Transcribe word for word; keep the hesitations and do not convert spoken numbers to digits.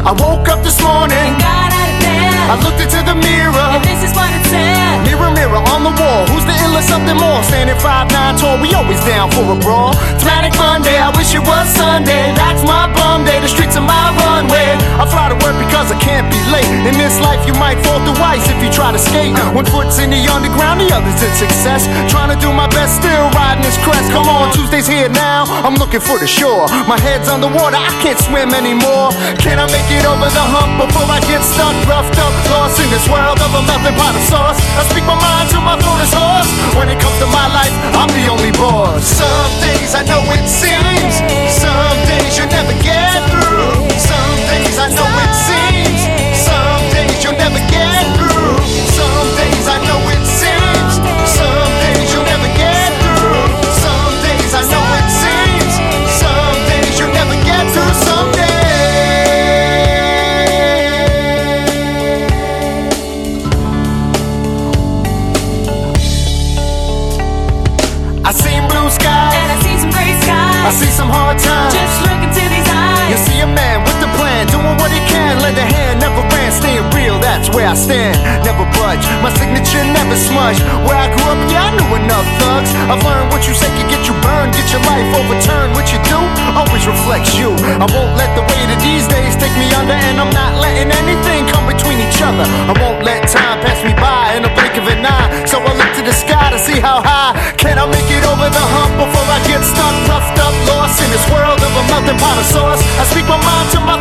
I woke up this morning and got out of bed. I looked into the mirror, and this is what it said. Mirror, mirror on the wall, who's the illest of them all? Standing five nine tall, we always down for a brawl. It's Manic Monday, I wish it was Sunday. That's my bum day, the streets are my runway. I fly to work because I can't be late. In this life you might fall through ice if you try to skate. One foot's in the underground, the other's in success. Trying to do my best, still riding this crest. Come on, Tuesday's here now, I'm looking for the shore. My head's underwater, I can't swim anymore. Can I make it over the hump before I get stuck, roughed up, lost in this world of a melting pot of sauce? I speak my mind till my throat is hoarse. When it comes to my life, I'm the only boss. Some days I know it seems, some days you'll never get through. Some days I know it seems, some days you'll never get through. Some days I know it seems, some days you'll never get through. Some days I know it seems, some days you'll never get through. Some days I seen blue skies, and I see some gray skies. I see some hard times. Just look into these eyes. You see a man with a plan, doing what he can. Lend a hand, never ran, staying real, that's where I stand. Never budge, my signature never smudged. Where I grew up, yeah, I knew enough thugs. I've learned what you say can get you burned, get your life overturned. What you do always reflects you. I won't let the weight of these days take me under, and I'm not letting anything come between each other. I won't let time pass me by in a blink of an eye. So I look to the sky to see how high can I make it over the hump before I get stuck, puffed up, lost in this world of a melting pot of sauce. I speak my mind till my